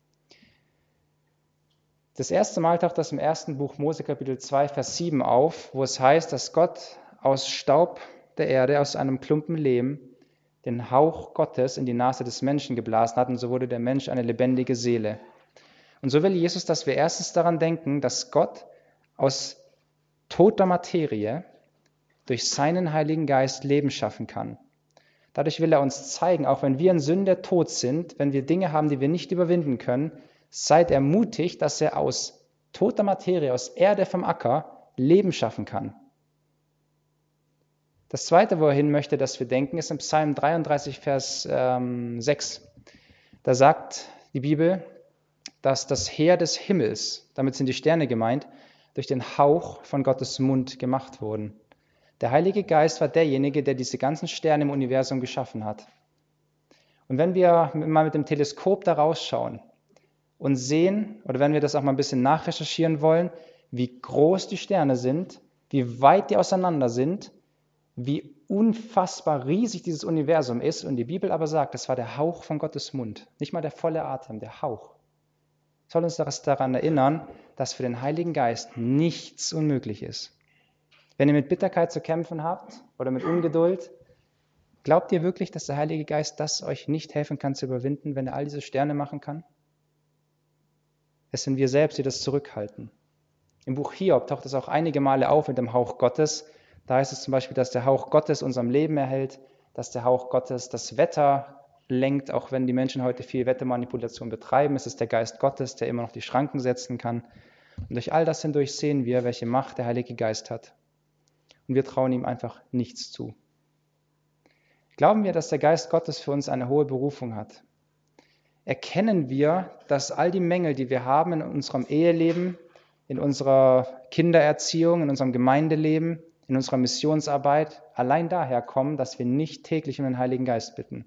Das erste Mal taucht das im ersten Buch Mose Kapitel zwei, Vers sieben auf, wo es heißt, dass Gott aus Staub der Erde, aus einem Klumpen Lehm, den Hauch Gottes in die Nase des Menschen geblasen hat und so wurde der Mensch eine lebendige Seele. Und so will Jesus, dass wir erstens daran denken, dass Gott aus toter Materie durch seinen Heiligen Geist Leben schaffen kann. Dadurch will er uns zeigen, auch wenn wir in Sünde tot sind, wenn wir Dinge haben, die wir nicht überwinden können, seid ermutigt, dass er aus toter Materie, aus Erde vom Acker, Leben schaffen kann. Das Zweite, wo er hin möchte, dass wir denken, ist im Psalm dreiunddreißig, Vers ähm, sechs. Da sagt die Bibel, dass das Heer des Himmels, damit sind die Sterne gemeint, durch den Hauch von Gottes Mund gemacht wurden. Der Heilige Geist war derjenige, der diese ganzen Sterne im Universum geschaffen hat. Und wenn wir mal mit dem Teleskop da rausschauen und sehen, oder wenn wir das auch mal ein bisschen nachrecherchieren wollen, wie groß die Sterne sind, wie weit die auseinander sind, wie unfassbar riesig dieses Universum ist, und die Bibel aber sagt, das war der Hauch von Gottes Mund, nicht mal der volle Atem, der Hauch. Soll uns das daran erinnern, dass für den Heiligen Geist nichts unmöglich ist. Wenn ihr mit Bitterkeit zu kämpfen habt oder mit Ungeduld, glaubt ihr wirklich, dass der Heilige Geist das euch nicht helfen kann zu überwinden, wenn er all diese Sterne machen kann? Es sind wir selbst, die das zurückhalten. Im Buch Hiob taucht es auch einige Male auf mit dem Hauch Gottes. Da heißt es zum Beispiel, dass der Hauch Gottes unserem Leben erhält, dass der Hauch Gottes das Wetter lenkt, auch wenn die Menschen heute viel Wettermanipulation betreiben. Es ist der Geist Gottes, der immer noch die Schranken setzen kann. Und durch all das hindurch sehen wir, welche Macht der Heilige Geist hat. Und wir trauen ihm einfach nichts zu. Glauben wir, dass der Geist Gottes für uns eine hohe Berufung hat? Erkennen wir, dass all die Mängel, die wir haben in unserem Eheleben, in unserer Kindererziehung, in unserem Gemeindeleben, in unserer Missionsarbeit allein daher kommen, dass wir nicht täglich um den Heiligen Geist bitten.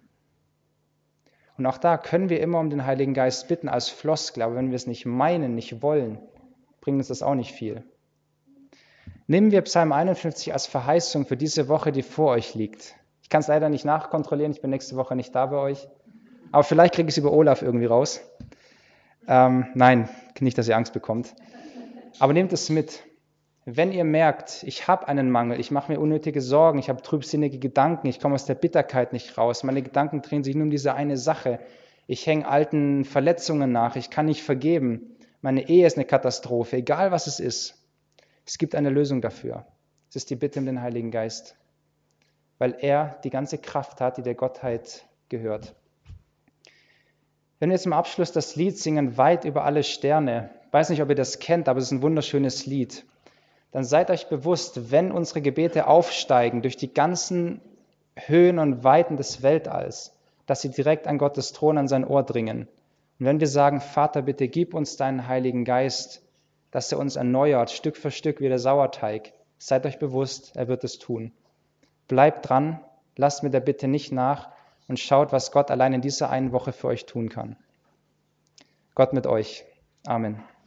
Und auch da können wir immer um den Heiligen Geist bitten als Floskel, aber wenn wir es nicht meinen, nicht wollen, bringt uns das auch nicht viel. Nehmen wir Psalm einundfünfzig als Verheißung für diese Woche, die vor euch liegt. Ich kann es leider nicht nachkontrollieren, ich bin nächste Woche nicht da bei euch, aber vielleicht kriege ich es über Olaf irgendwie raus. Ähm, nein, nicht, dass ihr Angst bekommt. Aber nehmt es mit. Wenn ihr merkt, ich habe einen Mangel, ich mache mir unnötige Sorgen, ich habe trübsinnige Gedanken, ich komme aus der Bitterkeit nicht raus, meine Gedanken drehen sich nur um diese eine Sache, ich hänge alten Verletzungen nach, ich kann nicht vergeben, meine Ehe ist eine Katastrophe, egal was es ist, es gibt eine Lösung dafür. Es ist die Bitte um den Heiligen Geist, weil er die ganze Kraft hat, die der Gottheit gehört. Wenn wir zum Abschluss das Lied singen, Weit über alle Sterne, ich weiß nicht, ob ihr das kennt, aber es ist ein wunderschönes Lied, dann seid euch bewusst, wenn unsere Gebete aufsteigen durch die ganzen Höhen und Weiten des Weltalls, dass sie direkt an Gottes Thron, an sein Ohr dringen. Und wenn wir sagen, Vater, bitte gib uns deinen Heiligen Geist, dass er uns erneuert, Stück für Stück wie der Sauerteig, seid euch bewusst, er wird es tun. Bleibt dran, lasst mit der Bitte nicht nach und schaut, was Gott allein in dieser einen Woche für euch tun kann. Gott mit euch. Amen.